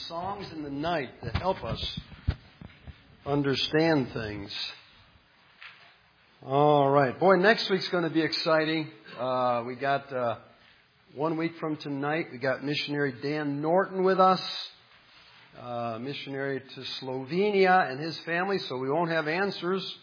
songs in the night that help us understand things. All right. Boy, next week's going to be exciting. We got 1 week from tonight, we got missionary Dan Norton with us, missionary to Slovenia and his family, so we won't have answers.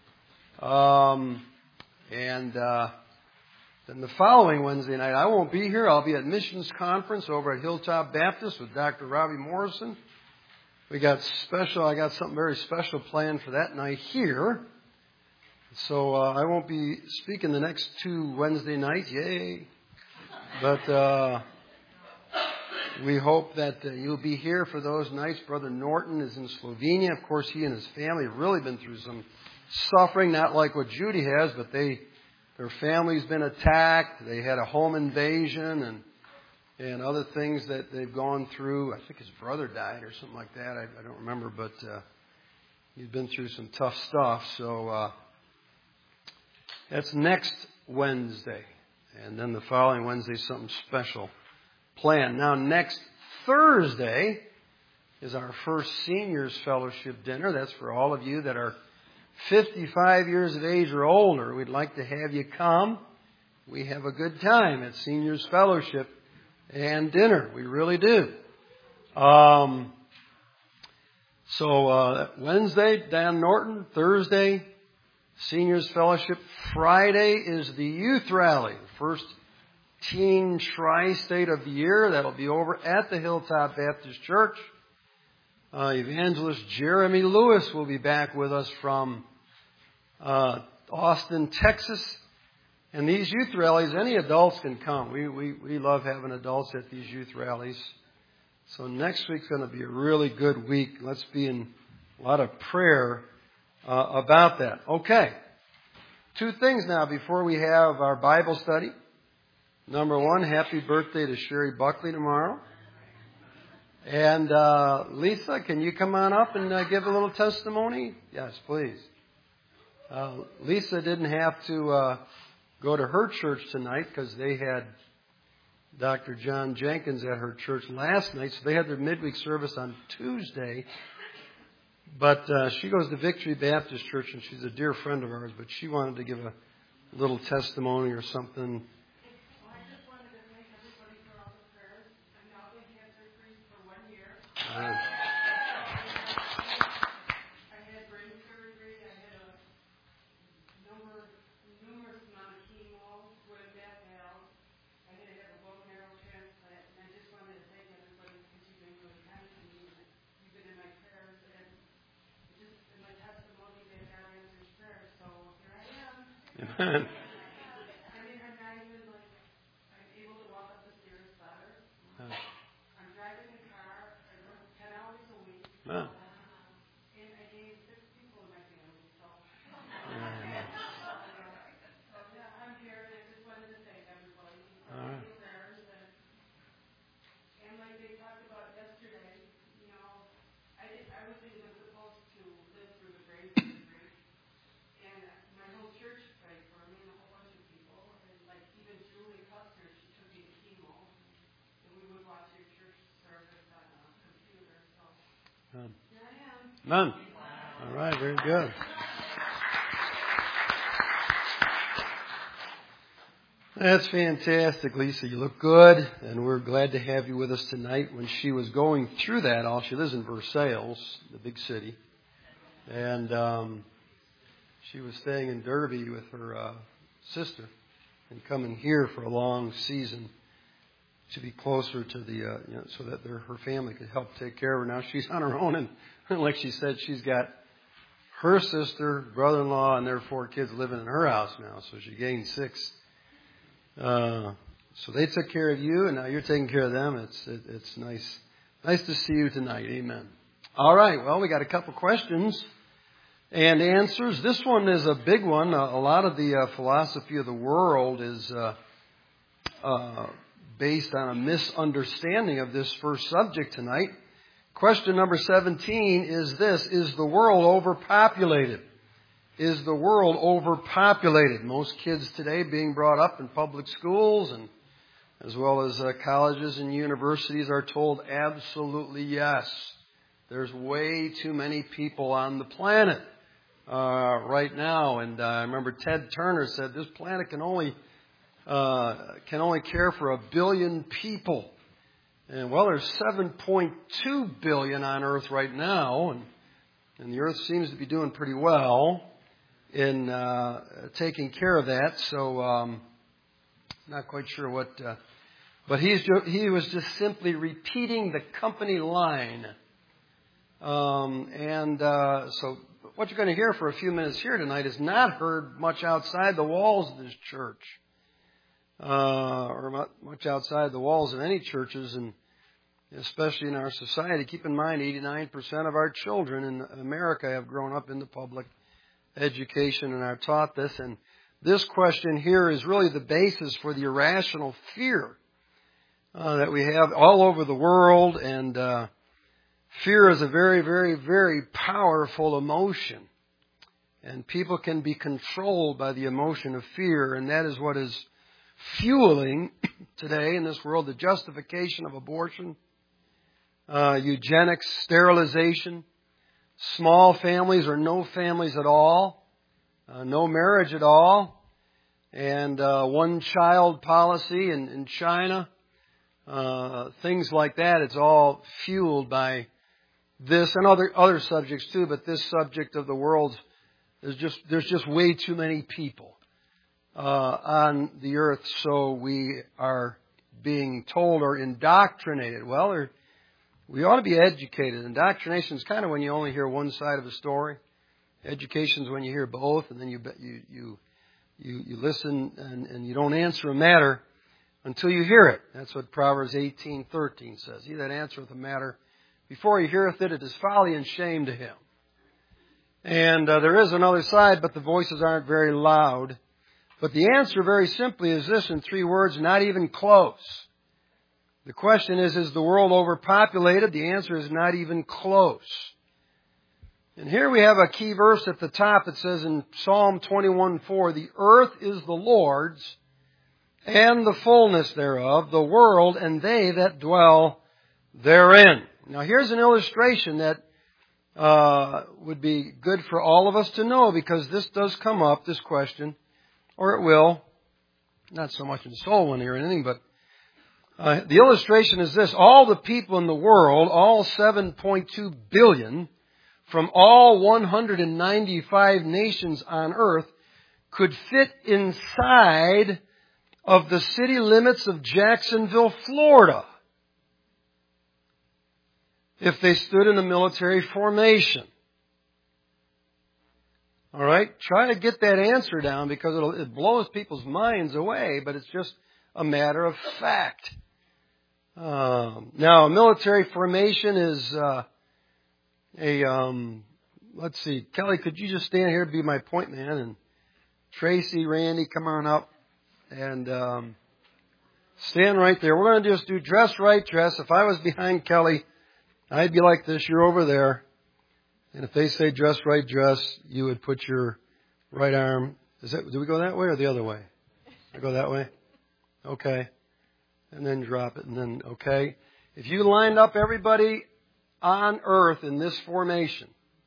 Then the following Wednesday night, I won't be here. I'll be at Missions Conference over at Hilltop Baptist with Dr. Robbie Morrison. I got something very special planned for that night here. So I won't be speaking the next 2 Wednesday nights. Yay! But we hope that you'll be here for those nights. Brother Norton is in Slovenia. Of course, he and his family have really been through some suffering, not like what Judy has, but their family's been attacked. They had a home invasion and other things that they've gone through. I think his brother died or something like that. I don't remember, but he's been through some tough stuff. So that's next Wednesday. And then the following Wednesday, something special planned. Now, next Thursday is our first Seniors Fellowship dinner. That's for all of you that are 55 years of age or older. We'd like to have you come. We have a good time at Seniors Fellowship and dinner. We really do. So Wednesday, Dan Norton. Thursday, Seniors Fellowship. Friday is the Youth Rally, the first teen tri-state of the year. That'll be over at the Hilltop Baptist Church. Evangelist Jeremy Lewis will be back with us from Austin, Texas. And these youth rallies, any adults can come. We love having adults at these youth rallies. So next week's going to be a really good week. Let's be in a lot of prayer about that. Okay. 2 things now before we have our Bible study. Number 1, happy birthday to Sherry Buckley tomorrow. And Lisa, can you come on up and give a little testimony? Yes, please. Lisa didn't have to go to her church tonight because they had Dr. John Jenkins at her church last night, so they had their midweek service on Tuesday. But she goes to Victory Baptist Church, and she's a dear friend of ours, but she wanted to give a little testimony or something. I had brain surgery. I had a numerous amount of chemo, with that valve. I had to have a bone marrow transplant, and I just wanted to thank everybody because you've been really kind to me. You've been in my prayers, and just in my testimony that God answers prayers. So here I am. Amen. I'm not even I'm able to walk up the stairs better. I'm driving a car. I work 10 hours a week. Wow. And I gave 6 people in my family. So, I'm here, and I just wanted to thank everybody. All right. And like they talked about yesterday, I was even supposed to live through the brain surgery. And my whole church prayed for me and a whole bunch of people. And even Julie Custer, she took me to chemo. And we would watch your church service on a computer. So here I am. None. All right, very good. That's fantastic, Lisa. You look good, and we're glad to have you with us tonight. When she was going through that, she lives in Versailles, the big city, and she was staying in Derby with her sister and coming here for a long season to be closer to the, so that her family could help take care of her. Now she's on her own, and like she said, she's got her sister, brother-in-law, and their 4 kids living in her house now, so she gained 6. So they took care of you, and now you're taking care of them. It's nice to see you tonight. Amen. All right. Well, we got a couple questions and answers. This one is a big one. A lot of the philosophy of the world is based on a misunderstanding of this first subject tonight. Question number 17 is this: is the world overpopulated? Is the world overpopulated? Most kids today being brought up in public schools, and as well as colleges and universities are told absolutely yes. There's way too many people on the planet right now. And I remember Ted Turner said this planet can only care for 1 billion people. And well, there's 7.2 billion on Earth right now, and the Earth seems to be doing pretty well in taking care of that. So not quite sure what, but he was just simply repeating the company line. So what you're going to hear for a few minutes here tonight is not heard much outside the walls of this church, or much outside the walls of any churches, and especially in our society. Keep in mind, 89% of our children in America have grown up in the public education and are taught this. And this question here is really the basis for the irrational fear that we have all over the world. And fear is a very, very, very powerful emotion. And people can be controlled by the emotion of fear. And that is what is fueling today in this world the justification of abortion, eugenics, sterilization, small families or no families at all, no marriage at all, and one-child policy in China, things like that. It's all fueled by this and other subjects too, but this subject of the world, there's just way too many people on the earth, so we are being told or indoctrinated. Well, we ought to be educated. Indoctrination is kind of when you only hear one side of a story. Education is when you hear both, and then you listen and you don't answer a matter until you hear it. That's what Proverbs 18:13 says. He that answereth a matter before he heareth it, it is folly and shame to him. And there is another side, but the voices aren't very loud. But the answer very simply is this in 3 words: not even close. The question is the world overpopulated? The answer is not even close. And here we have a key verse at the top. It says in Psalm 21:4, the earth is the Lord's and the fullness thereof, the world and they that dwell therein. Now here's an illustration that would be good for all of us to know, because this does come up, this question, or it will, not so much in soul winning or anything, but the illustration is this: all the people in the world, all 7.2 billion, from all 195 nations on earth, could fit inside of the city limits of Jacksonville, Florida, if they stood in a military formation. All right? Try to get that answer down, because it blows people's minds away, but it's just a matter of fact. Now, a military formation is let's see, Kelly, could you just stand here and be my point man? And Tracy, Randy, come on up and stand right there. We're going to just do dress right, dress. If I was behind Kelly, I'd be like this. You're over there. And if they say dress right, dress, you would put your right arm. Do we go that way or the other way? I go that way? Okay. And then drop it, and then, okay. If you lined up everybody on earth in this formation,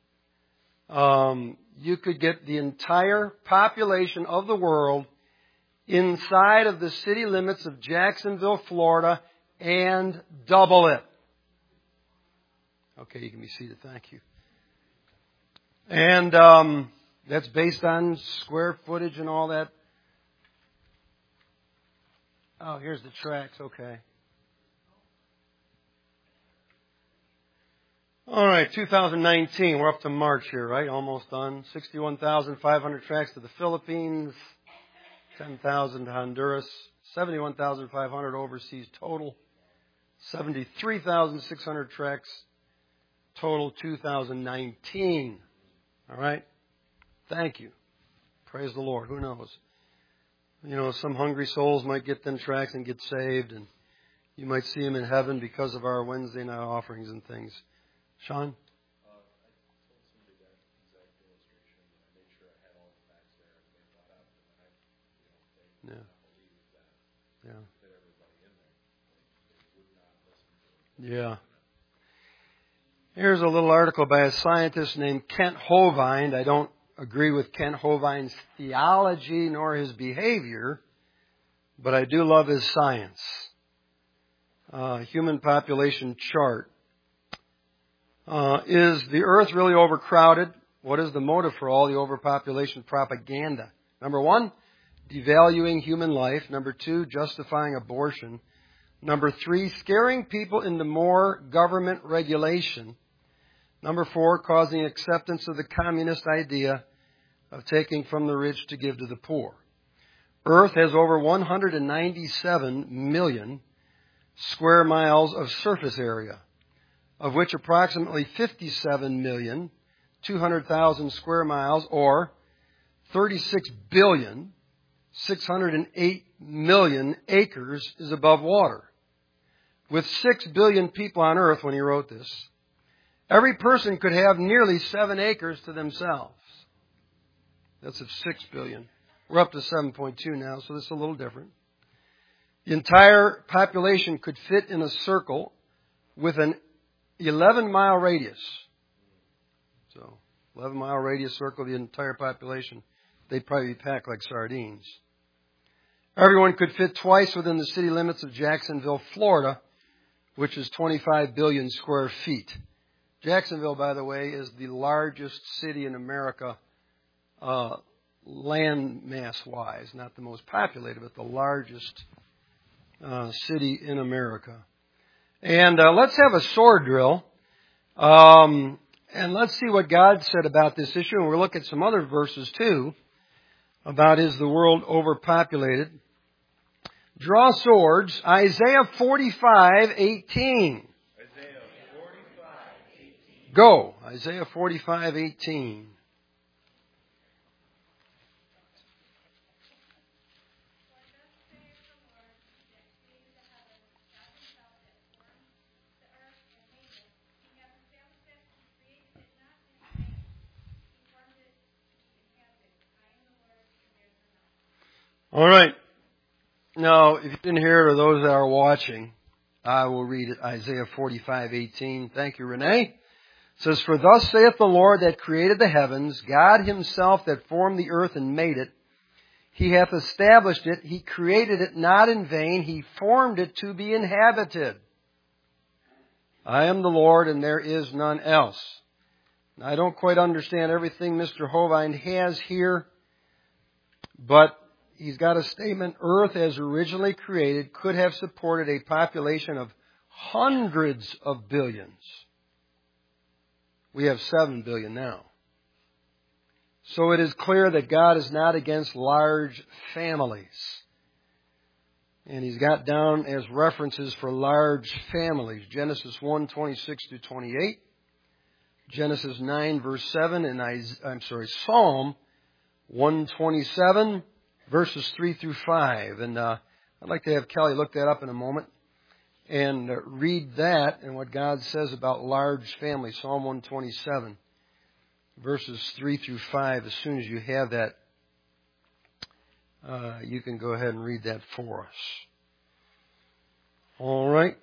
you could get the entire population of the world inside of the city limits of Jacksonville, Florida, and double it. Okay, you can be seated. Thank you. And that's based on square footage and all that. Oh, here's the tracks. Okay. All right, 2019. We're up to March here, right? Almost done. 61,500 tracks to the Philippines, 10,000 to Honduras, 71,500 overseas total, 73,600 tracks total 2019. All right? Thank you. Praise the Lord. Who knows? You know, some hungry souls might get them tracks and get saved, and you might see them in heaven because of our Wednesday night offerings and things. Sean? I told somebody that exact illustration, and I made sure I had all the facts there, and they brought up, and I, they did not believe that fit everybody in Yeah. Here's a little article by a scientist named Kent Hovind. I don't agree with Kent Hovind's theology nor his behavior, but I do love his science. Human population chart. Is the earth really overcrowded? What is the motive for all the overpopulation propaganda? Number 1, devaluing human life. Number 2, justifying abortion. Number 3, scaring people into more government regulation. Number 4, causing acceptance of the communist idea of taking from the rich to give to the poor. Earth has over 197 million square miles of surface area, of which approximately 57,200,000 square miles, or 36,608,000,000 acres, is above water. With 6 billion people on Earth when he wrote this, every person could have nearly 7 acres to themselves. That's of 6 billion. We're up to 7.2 now, so this is a little different. The entire population could fit in a circle with an 11-mile radius. So, 11-mile radius circle, the entire population. They'd probably be packed like sardines. Everyone could fit twice within the city limits of Jacksonville, Florida, which is 25 billion square feet. Jacksonville, by the way, is the largest city in America, land mass-wise. Not the most populated, but the largest city in America. And let's have a sword drill. And let's see what God said about this issue. And we'll look at some other verses, too, about is the world overpopulated. Draw swords. Isaiah 45:18. Go. Isaiah 45:18. All right. Now, if you didn't hear it, or those that are watching, I will read it. Isaiah 45:18. Thank you, Renee. It says, "For thus saith the Lord that created the heavens, God himself that formed the earth and made it. He hath established it. He created it not in vain. He formed it to be inhabited. I am the Lord, and there is none else." Now, I don't quite understand everything Mr. Hovind has here, but he's got a statement. Earth, as originally created, could have supported a population of hundreds of billions. We have 7 billion now. So it is clear that God is not against large families. And he's got down as references for large families Genesis 1:26-28, Genesis 9 verse 7, and Psalm 127 verses 3-5. And I'd like to have Kelly look that up in a moment and read that and what God says about large families. Psalm 127 verses 3-5. As soon as you have that, you can go ahead and read that for us. All right.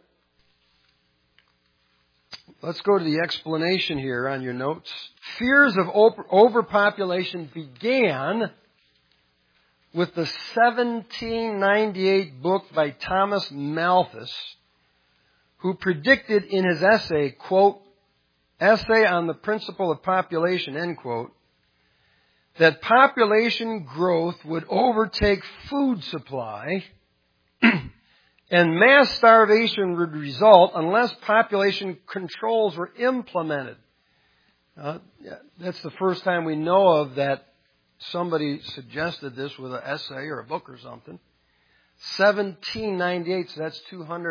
Let's go to the explanation here on your notes. Fears of overpopulation began with the 1798 book by Thomas Malthus, who predicted in his essay, quote, "Essay on the Principle of Population," end quote, that population growth would overtake food supply and mass starvation would result unless population controls were implemented. That's the first time we know of that somebody suggested this with an essay or a book or something. 1798, so that's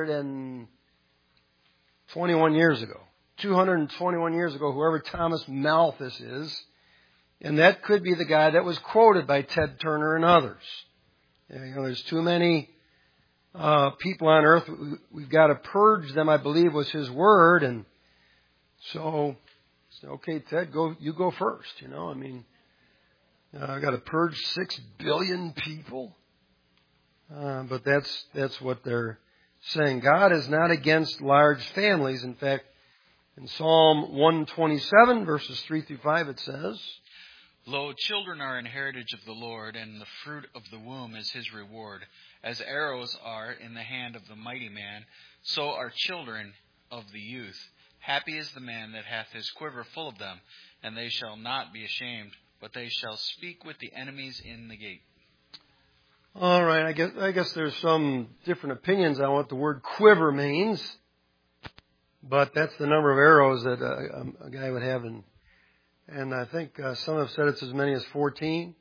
221 years ago. 221 years ago, whoever Thomas Malthus is. And that could be the guy that was quoted by Ted Turner and others. There's too many people on earth. We've got to purge them, I believe was his word. And so, okay, Ted, you go first. I've got to purge 6 billion people. But that's what they're saying God is not against large families. In fact, in Psalm 127, verses 3 through 5, it says, Lo, children are an heritage of the Lord, and the fruit of the womb is his reward. As arrows are in the hand of the mighty man, so are children of the youth. Happy is the man that hath his quiver full of them, and they shall not be ashamed, but they shall speak with the enemies in the gate. All right, I guess there's some different opinions on what the word quiver means, but that's the number of arrows that a guy would have, and I think some have said it's as many as 14,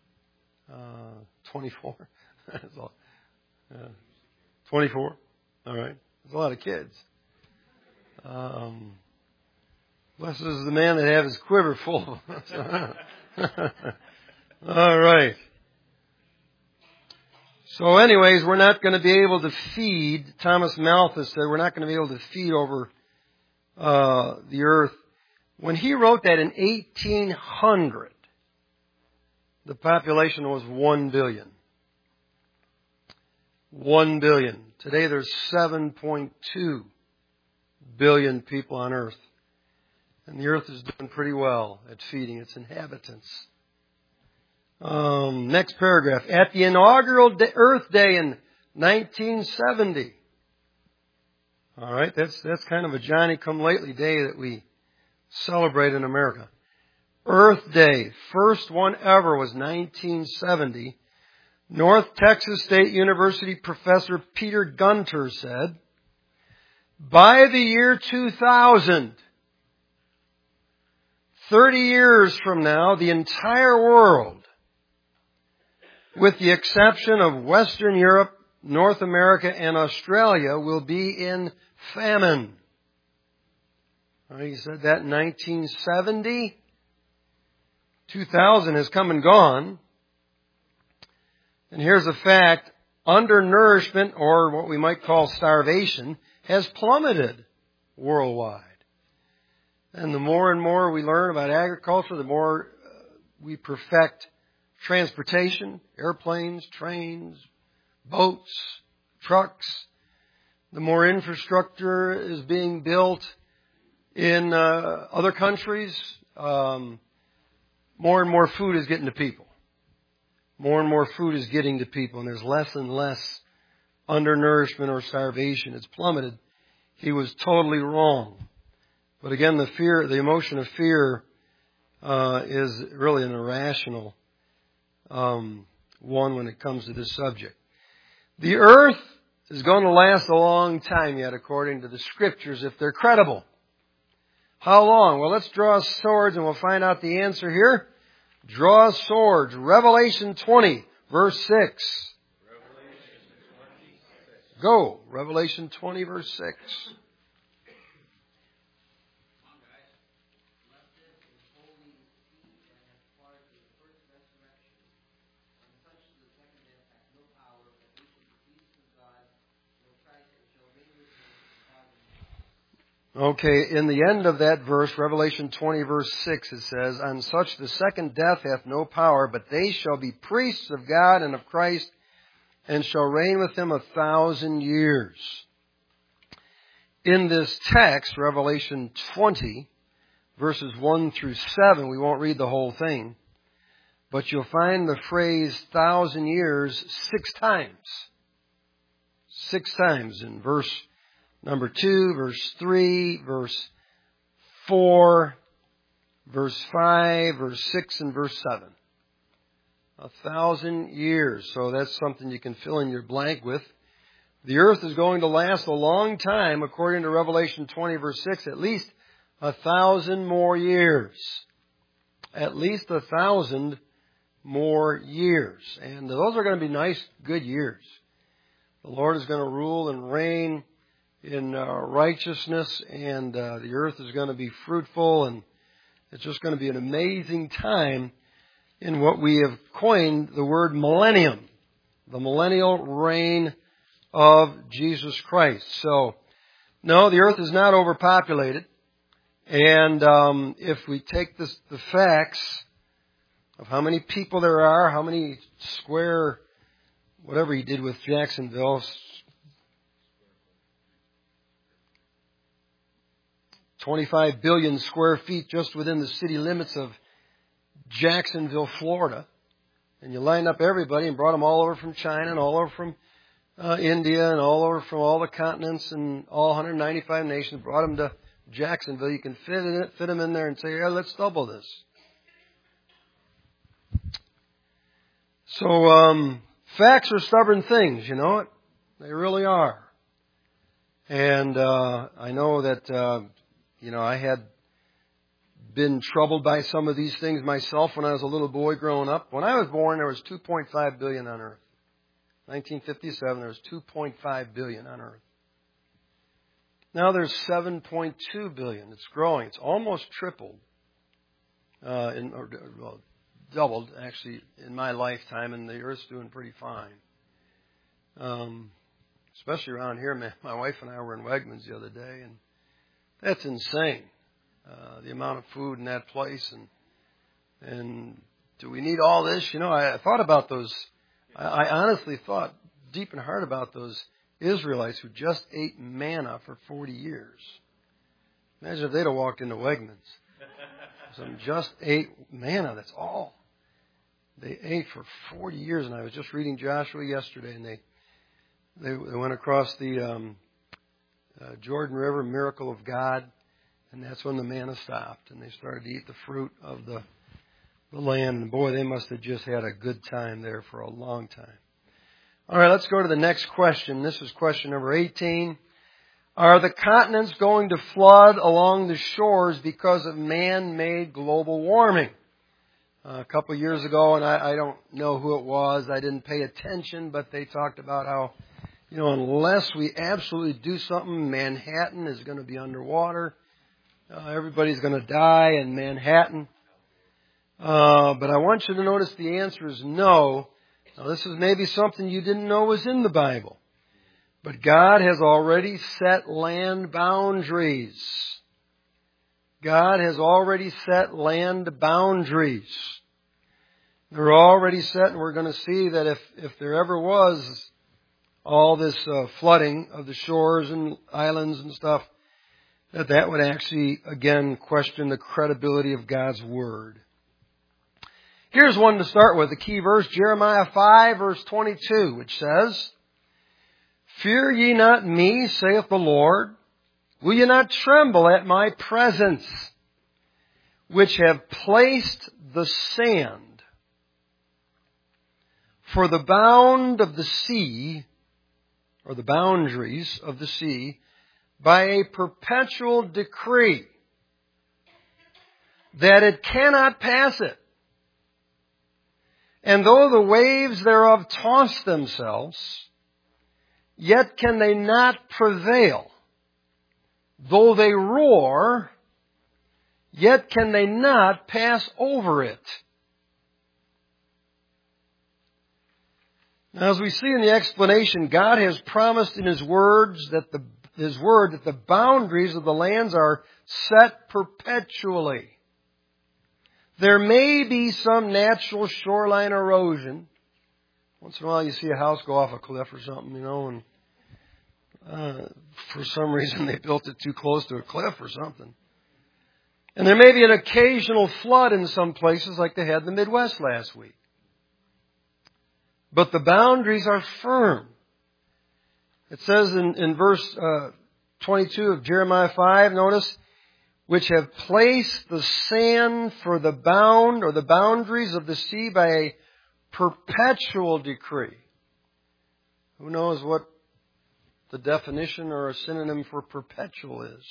24. 24. All right, there's a lot of kids. Blessed is the man that have his quiver full. All right. So anyways, we're not going to be able to feed, Thomas Malthus said, we're not going to be able to feed over the earth. When he wrote that in 1800, the population was 1 billion. 1 billion. Today there's 7.2 billion people on earth. And the earth is doing pretty well at feeding its inhabitants. Next paragraph. At the inaugural Earth Day in 1970. All right, that's kind of a Johnny-come-lately day that we celebrate in America. Earth Day, first one ever, was 1970. North Texas State University professor Peter Gunter said, by the year 2000, 30 years from now, the entire world, with the exception of Western Europe, North America, and Australia, will be in famine. He said that in 1970. 2000 has come and gone. And here's a fact. Undernourishment, or what we might call starvation, has plummeted worldwide. And the more and more we learn about agriculture, the more we perfect transportation, airplanes, trains, boats, trucks. The more infrastructure is being built in other countries, more and more food is getting to people. More and more food is getting to people, and there's less and less undernourishment or starvation. It's plummeted. He was totally wrong. But again, the emotion of fear is really an irrational one when it comes to this subject. The earth is going to last a long time yet, according to the scriptures, if they're credible. How long? Well, let's draw swords and we'll find out the answer here. Draw swords. Revelation 20, verse 6. Go. Revelation 20, verse 6. Okay, in the end of that verse, Revelation 20, verse 6, it says, on such the second death hath no power, but they shall be priests of God and of Christ, and shall reign with him 1,000 years. In this text, Revelation 20, verses 1 through 7, we won't read the whole thing, but you'll find the phrase 1,000 years 6 times. 6 times in verse number 2, verse 3, verse 4, verse 5, verse 6, and verse 7. 1,000 years. So that's something you can fill in your blank with. The earth is going to last a long time, according to Revelation 20, verse 6, at least 1,000 more years. At least 1,000 more years. And those are going to be nice, good years. The Lord is going to rule and reign in righteousness, and the earth is going to be fruitful, and it's just going to be an amazing time in what we have coined the word millennium, the millennial reign of Jesus Christ. So, no, the earth is not overpopulated, and if we take the facts of how many people there are, how many square, whatever he did with Jacksonville, 25 billion square feet just within the city limits of Jacksonville, Florida. And you lined up everybody and brought them all over from China and all over from India and all over from all the continents and all 195 nations, brought them to Jacksonville. You can fit them in there and say, yeah, let's double this. So, facts are stubborn things, you know it? They really are. And I know that, I had been troubled by some of these things myself when I was a little boy growing up. When I was born, there was 2.5 billion on Earth. 1957, there was 2.5 billion on Earth. Now there's 7.2 billion. It's growing. It's almost tripled. Doubled, actually, in my lifetime, and the Earth's doing pretty fine. Especially around here, man. My wife and I were in Wegmans the other day, and that's insane. The amount of food in that place, and do we need all this? You know, I thought about those. I honestly thought deep in heart about those Israelites who just ate manna for 40 years. Imagine if they'd have walked into Wegmans. Some just ate manna. That's all they ate for 40 years. And I was just reading Joshua yesterday, and they went across the Jordan River, miracle of God. And that's when the manna stopped, and they started to eat the fruit of the land. And boy, they must have just had a good time there for a long time. All right, let's go to the next question. This is question number 18. Are the continents going to flood along the shores because of man-made global warming? A couple of years ago, and I don't know who it was, I didn't pay attention, but they talked about how, unless we absolutely do something, Manhattan is going to be underwater. Everybody's going to die in Manhattan. But I want you to notice the answer is no. Now, this is maybe something you didn't know was in the Bible. But God has already set land boundaries. God has already set land boundaries. They're already set, and we're going to see that if there ever was all this flooding of the shores and islands and stuff, that would actually, again, question the credibility of God's Word. Here's one to start with, the key verse, Jeremiah 5, verse 22, which says, Fear ye not me, saith the Lord. Will ye not tremble at my presence, which have placed the sand for the bound of the sea, or the boundaries of the sea, by a perpetual decree, that it cannot pass it. And though the waves thereof toss themselves, yet can they not prevail. Though they roar, yet can they not pass over it. Now, as we see in the explanation, God has promised in His word that the boundaries of the lands are set perpetually. There may be some natural shoreline erosion. Once in a while you see a house go off a cliff or something, and for some reason they built it too close to a cliff or something. And there may be an occasional flood in some places like they had in the Midwest last week. But the boundaries are firm. It says in verse 22 of Jeremiah 5, notice, which have placed the sand for the bound or the boundaries of the sea by a perpetual decree. Who knows what the definition or a synonym for perpetual is?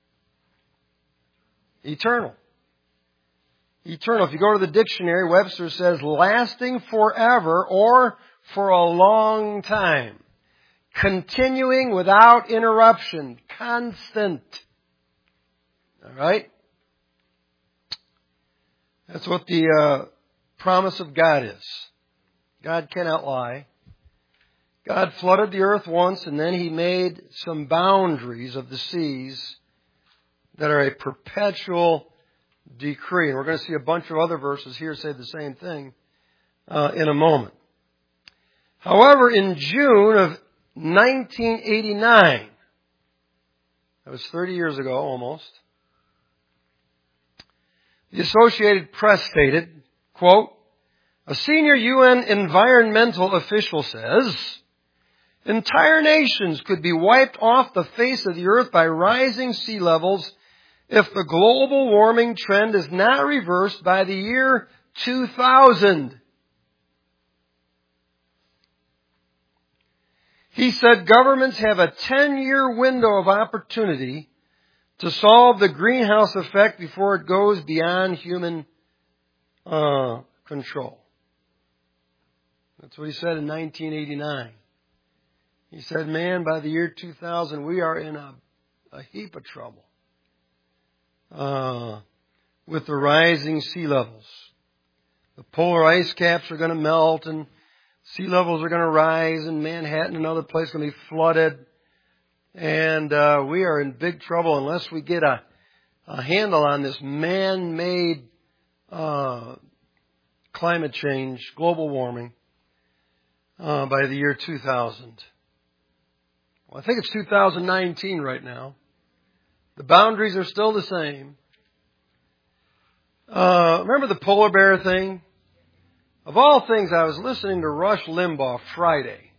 Eternal. Eternal. If you go to the dictionary, Webster says lasting forever or for a long time. Continuing without interruption. Constant. All right? That's what the promise of God is. God cannot lie. God flooded the earth once, and then He made some boundaries of the seas that are a perpetual decree. And we're going to see a bunch of other verses here say the same thing in a moment. However, in June of 1989, that was 30 years ago almost, The Associated Press stated, quote, a senior UN environmental official says, entire nations could be wiped off the face of the earth by rising sea levels if the global warming trend is not reversed by the year 2000. He said governments have a 10-year window of opportunity to solve the greenhouse effect before it goes beyond human control. That's what he said in 1989. He said, man, by the year 2000, we are in a heap of trouble with the rising sea levels. The polar ice caps are going to melt and sea levels are going to rise and Manhattan and other places are going to be flooded. And we are in big trouble unless we get a handle on this man-made climate change, global warming, by the year 2000. Well, I think it's 2019 right now. The boundaries are still the same. Remember the polar bear thing? Of all things, I was listening to Rush Limbaugh Friday.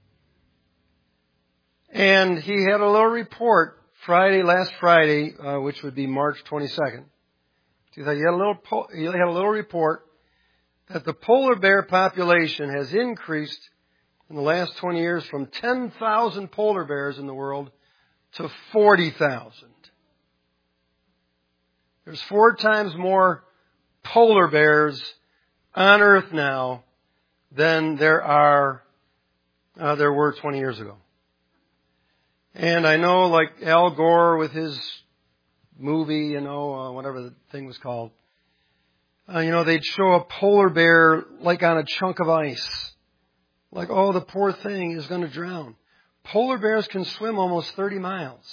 And he had a little report last Friday, which would be March 22nd. He had a little report that the polar bear population has increased in the last 20 years from 10,000 polar bears in the world to 40,000. There's 4 times more polar bears on Earth now than there were 20 years ago. And I know, like Al Gore with his movie, whatever the thing was called, they'd show a polar bear like on a chunk of ice. Like, oh, the poor thing is going to drown. Polar bears can swim almost 30 miles.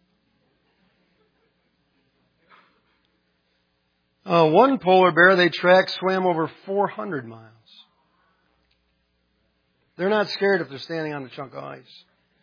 One polar bear they tracked swam over 400 miles. They're not scared if they're standing on a chunk of ice.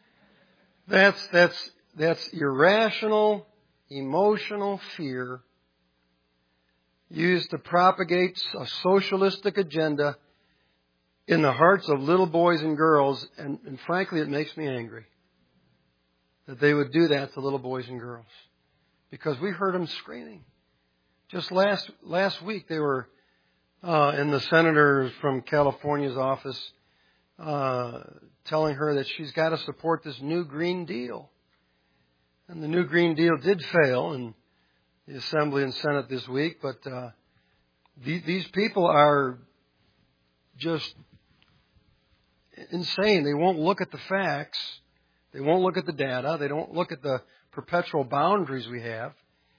That's irrational, emotional fear used to propagate a socialistic agenda in the hearts of little boys and girls, and frankly, it makes me angry that they would do that to little boys and girls, because we heard them screaming. Just last week, they were in the senator from California's office telling her that she's got to support this new Green Deal. And the new Green Deal did fail in the Assembly and Senate this week, but these people are just insane. They won't look at the facts. They won't look at the data. They don't look at the perpetual boundaries we have.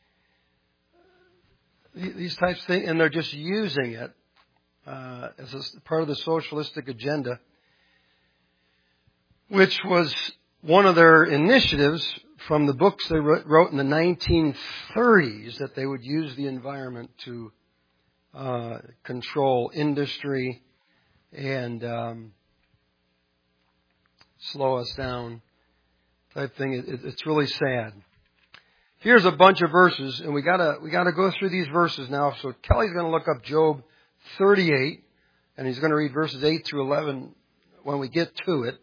These types of things, and they're just using it as a part of the socialistic agenda, which was one of their initiatives from the books they wrote in the 1930s, that they would use the environment to control industry and slow us down type thing. It's really sad. Here's a bunch of verses, and we gotta go through these verses now. So Kelly's going to look up Job 38, and he's going to read verses 8 through 11 when we get to it.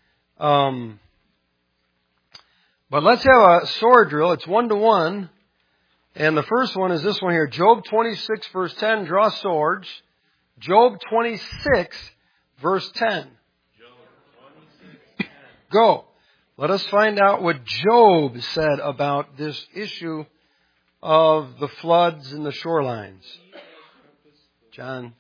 But let's have a sword drill. It's 1-to-1, and the first one is this one here. Job 26, verse 10. Draw swords. Job 26, verse 10. Go. Let us find out what Job said about this issue of the floods and the shorelines. John.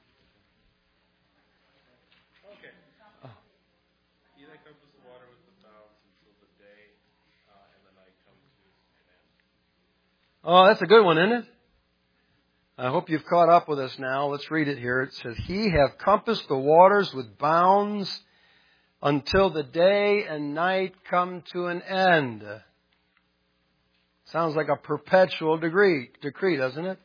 Okay. He that compassed the water with the bounds until the day and the night come to an end. Oh, that's a good one, isn't it? I hope you've caught up with us now. Let's read it here. It says, He have compassed the waters with bounds until the day and night come to an end. Sounds like a perpetual decree, doesn't it?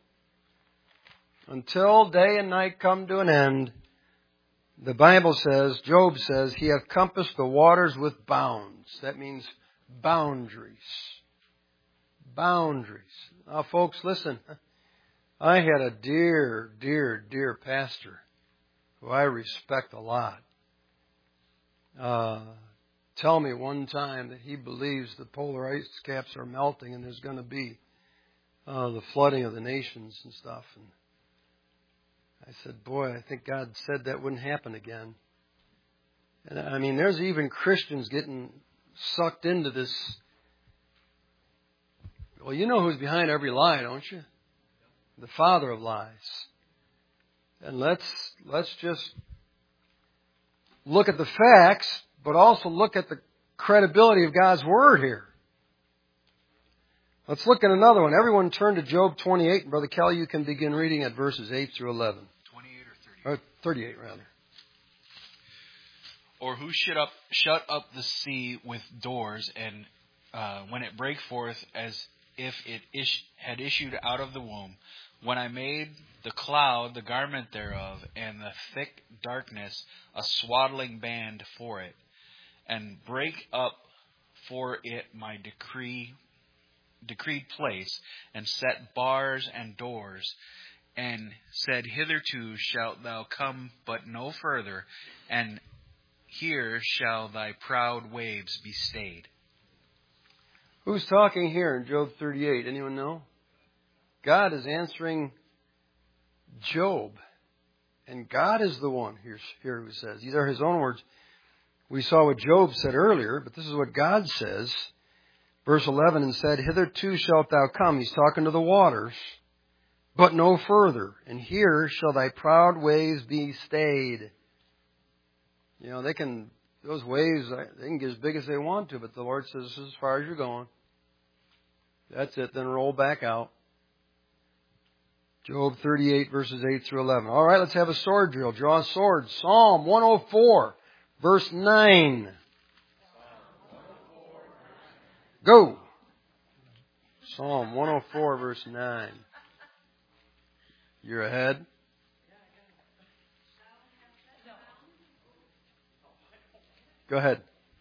Until day and night come to an end, the Bible says, Job says, He hath compassed the waters with bounds. That means boundaries. Boundaries. Now, folks, listen. I had a dear, dear, dear pastor who I respect a lot tell me one time that he believes the polar ice caps are melting and there's going to be the flooding of the nations and stuff. And I said, boy, I think God said that wouldn't happen again. And I mean, there's even Christians getting sucked into this. Well, you know who's behind every lie, don't you? The father of lies. And let's just look at the facts, but also look at the credibility of God's Word here. Let's look at another one. Everyone turn to Job 28. And Brother Kelly, you can begin reading at verses 8 through 11. 28 or 38? 38, rather. Or who shut up the sea with doors, and when it brake forth as if it had issued out of the womb? When I made the cloud the garment thereof, and the thick darkness a swaddling band for it, and break up for it my decreed place, and set bars and doors, and said, Hitherto shalt thou come but no further, and here shall thy proud waves be stayed. Who's talking here in Job 38? Anyone know? God is answering Job. And God is the one here who says. These are His own words. We saw what Job said earlier, but this is what God says. Verse 11, and said, Hitherto shalt thou come. He's talking to the waters, but no further. And here shall thy proud waves be stayed. You know, those waves, they can get as big as they want to, but the Lord says, this is as far as you're going. That's it, then roll back out. Job 38, verses 8 through 11. All right, let's have a sword drill. Draw a sword. Psalm 104, verse 9. Go. Psalm 104, verse 9. You're ahead. Go ahead.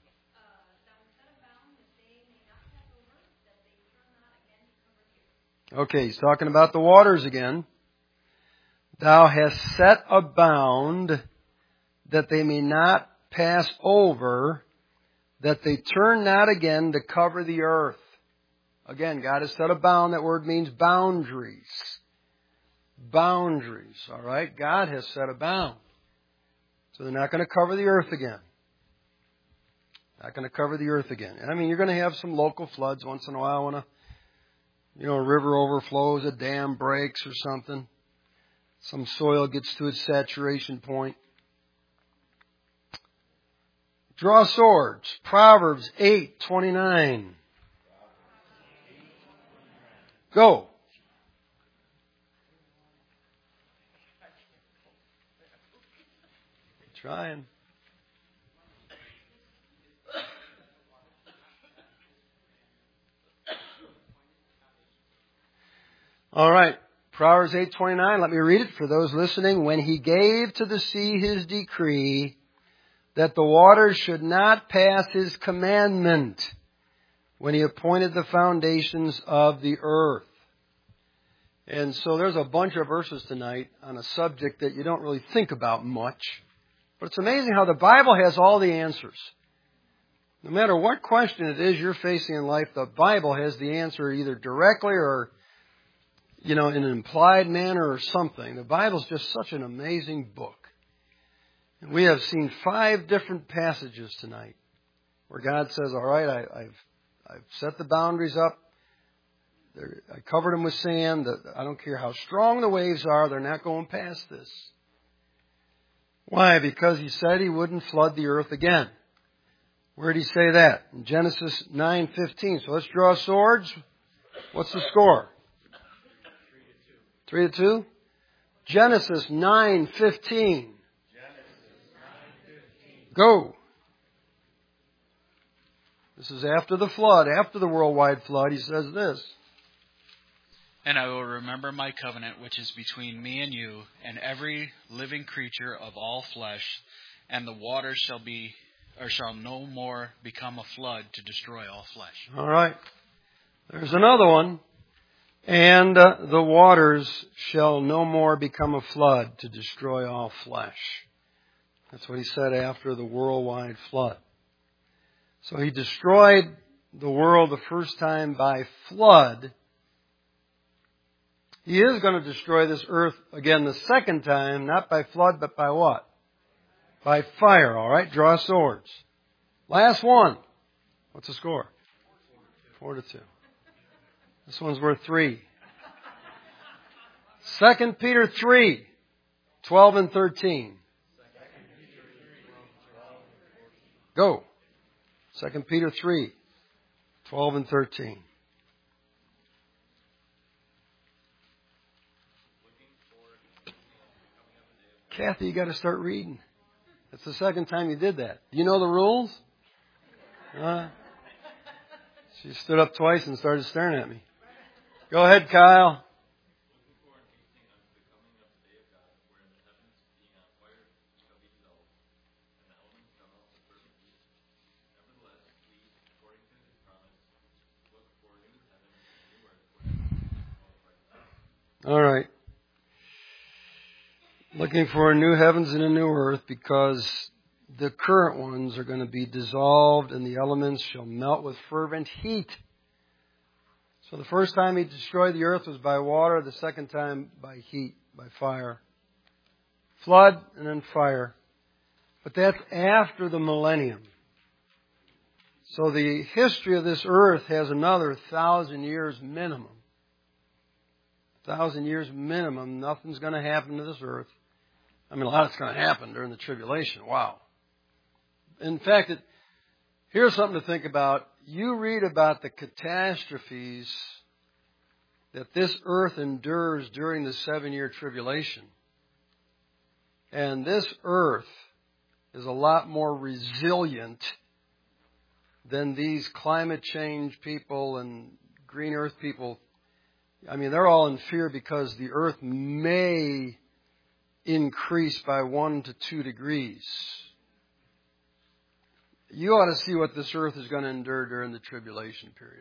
Okay, he's talking about the waters again. Thou hast set a bound that they may not pass over, that they turn not again to cover the earth. Again, God has set a bound. That word means boundaries. Boundaries, all right? God has set a bound. So they're not going to cover the earth again. Not going to cover the earth again. And I mean, you're going to have some local floods once in a while when a river overflows, a dam breaks or something. Some soil gets to its saturation point. Draw swords. Proverbs 8:29. Go. Trying. All right. Proverbs 8:29. Let me read it for those listening. When He gave to the sea His decree, that the waters should not pass His commandment, when He appointed the foundations of the earth. And so there's a bunch of verses tonight on a subject that you don't really think about much. But it's amazing how the Bible has all the answers. No matter what question it is you're facing in life, the Bible has the answer either directly or, in an implied manner or something. The Bible's just such an amazing book. And we have seen 5 different passages tonight where God says, all right, I've set the boundaries up. I covered them with sand. I don't care how strong the waves are, they're not going past this. Why? Because He said He wouldn't flood the earth again. Where did He say that? In Genesis 9:15. So let's draw swords. What's the score? 3-2. Genesis 9:15. Go. This is after the flood, after the worldwide flood. He says this. And I will remember my covenant which is between me and you, and every living creature of all flesh, and the waters shall no more become a flood to destroy all flesh. All right. There's another one. And the waters shall no more become a flood to destroy all flesh. That's what he said after the worldwide flood. So he destroyed the world the first time by flood. He is going to destroy this earth again the second time, not by flood, but by what? By fire, all right? Draw swords. Last one. What's the score? 4-2. This one's worth 3. 2 Peter 3, 12 and 13. Go. 2 Peter 3, 12 and 13. Kathy, you got to start reading. That's the second time you did that. Do you know the rules? She stood up twice and started staring at me. Go ahead, Kyle. All right. Looking for a new heavens and a new earth, because the current ones are going to be dissolved and the elements shall melt with fervent heat. So the first time he destroyed the earth was by water, the second time by heat, by fire. Flood and then fire. But that's after the millennium. So the history of this earth has another 1,000 years minimum. 1,000 years minimum. Nothing's going to happen to this earth. I mean, a lot's going to happen during the tribulation. Wow. In fact, here's something to think about. You read about the catastrophes that this earth endures during the 7-year tribulation. And this earth is a lot more resilient than these climate change people and green earth people. I mean, they're all in fear because the earth may increase by 1 to 2 degrees. You ought to see what this earth is going to endure during the tribulation period.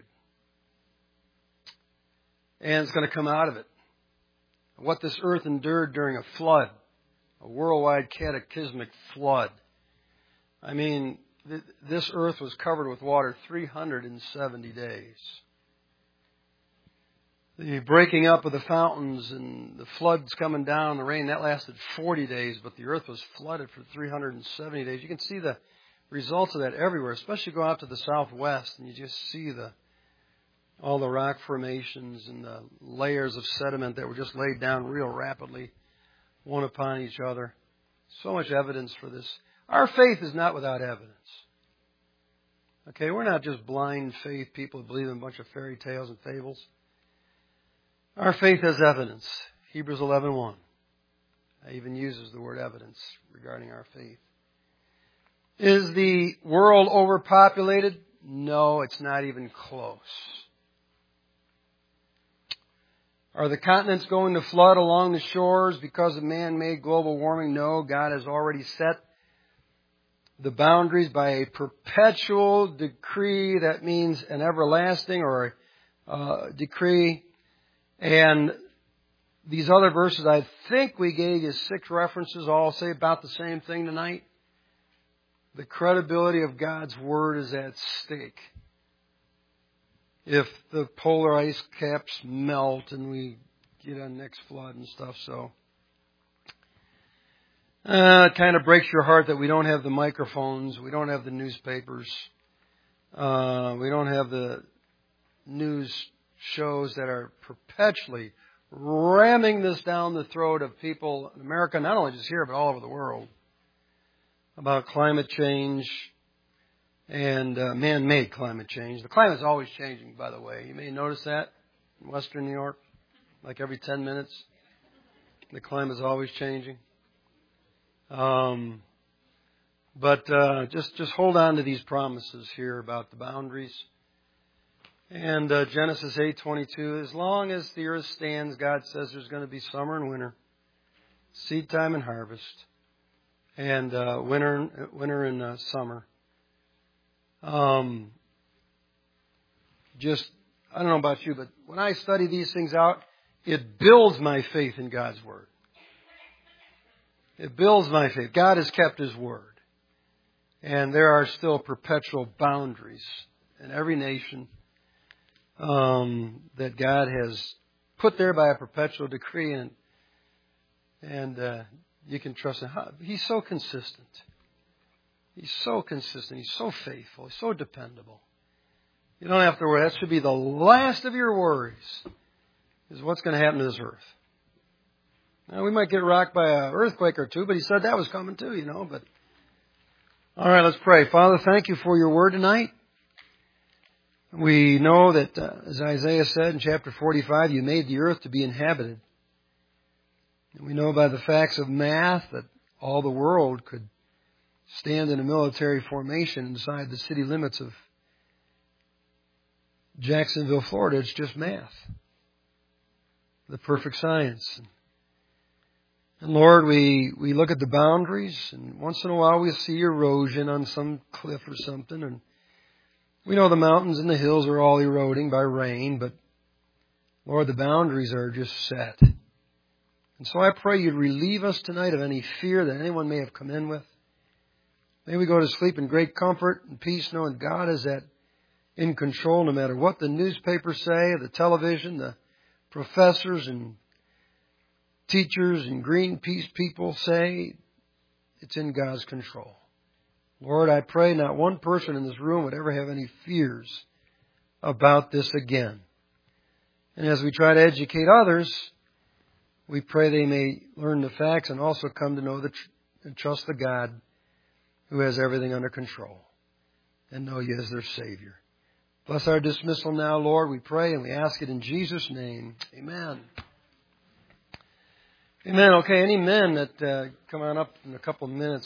And it's going to come out of it. What this earth endured during a flood, a worldwide cataclysmic flood. I mean, this earth was covered with water 370 days. The breaking up of the fountains and the floods coming down, the rain, that lasted 40 days, but the earth was flooded for 370 days. You can see the results of that everywhere, especially go out to the southwest, and you just see all the rock formations and the layers of sediment that were just laid down real rapidly, one upon each other. So much evidence for this. Our faith is not without evidence. Okay, we're not just blind faith people who believe in a bunch of fairy tales and fables. Our faith has evidence. Hebrews 11:1 even uses the word evidence regarding our faith. Is the world overpopulated? No, it's not even close. Are the continents going to flood along the shores because of man-made global warming? No, God has already set the boundaries by a perpetual decree. That means an everlasting or a decree. And these other verses, I think we gave you 6 references, all say about the same thing tonight. The credibility of God's Word is at stake. If the polar ice caps melt and we get a next flood and stuff, so it kind of breaks your heart that we don't have the microphones, we don't have the newspapers, we don't have the news shows that are perpetually ramming this down the throat of people in America, not only just here, but all over the world, about climate change and man-made climate change. The climate's always changing, by the way. You may notice that in western New York, like every 10 minutes. The climate's always changing. But just hold on to these promises here about the boundaries. And Genesis 8:22, as long as the earth stands, God says there's going to be summer and winter, seed time and harvest, and winter and summer. I don't know about you, but when I study these things out, it builds my faith in God's Word. It builds my faith. God has kept His Word. And there are still perpetual boundaries in every nation that God has put there by a perpetual decree. And you can trust Him. He's so consistent. He's so consistent. He's so faithful. He's so dependable. You don't have to worry. That should be the last of your worries, is what's going to happen to this earth. Now, we might get rocked by an earthquake or two, but He said that was coming too, But all right, let's pray. Father, thank You for Your Word tonight. We know that, as Isaiah said in chapter 45, You made the earth to be inhabited. And we know by the facts of math that all the world could stand in a military formation inside the city limits of Jacksonville, Florida. It's just math. The perfect science. And Lord, we look at the boundaries, and once in a while we see erosion on some cliff or something, and we know the mountains and the hills are all eroding by rain, but Lord, the boundaries are just set. And so I pray You'd relieve us tonight of any fear that anyone may have come in with. May we go to sleep in great comfort and peace, knowing God is in control no matter what the newspapers say, the television, the professors and teachers and Greenpeace people say. It's in God's control. Lord, I pray not one person in this room would ever have any fears about this again. And as we try to educate others, we pray they may learn the facts and also come to know and trust the God who has everything under control, and know You as their Savior. Bless our dismissal now, Lord, we pray, and we ask it in Jesus' name. Amen. Amen. Okay, any men that come on up in a couple of minutes.